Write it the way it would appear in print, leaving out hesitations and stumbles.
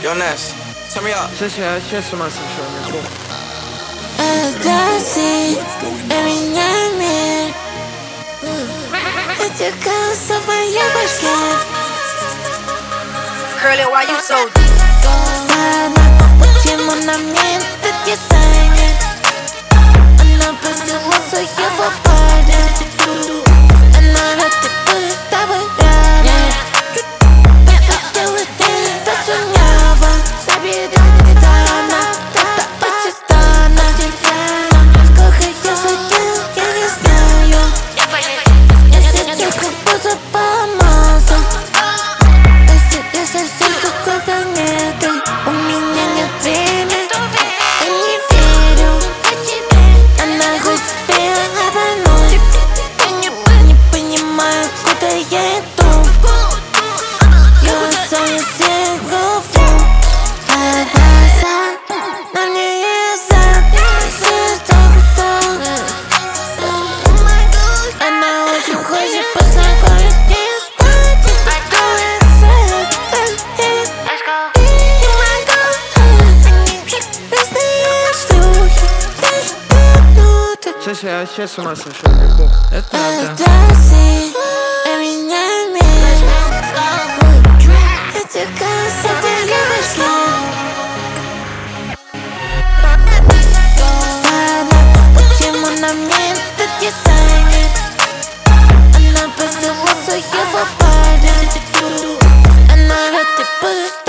Yo, Ness, turn me up. Сейчас с ума сошел, не помню. Отдаси на меня мир. Отекался в моей башке. Curly, why you so Странно, почему на мне этот дизайнер. Она просила своего парня. Она рада быть с тобой рядом. Посадила ты до слюнява. Забери рано, это очень странно. Сколько я хотел, я не знаю. Я сидел как будто по маслу. Я совсем такой планеты. У меня нет времени. Я не верю. Она хочет тебя обмануть. Не понимаю, куда я иду. Глаза я всех ловлю. А глаза на мне язык. Она очень хочет познакомить меня с тобой. Сейчас с ума сошел, не помню. Это правда. Отдаси на меня мир. Отекался в моей башке. Странно, почему на мне этот дизайнер. Она просила своего парня. Она рада быть.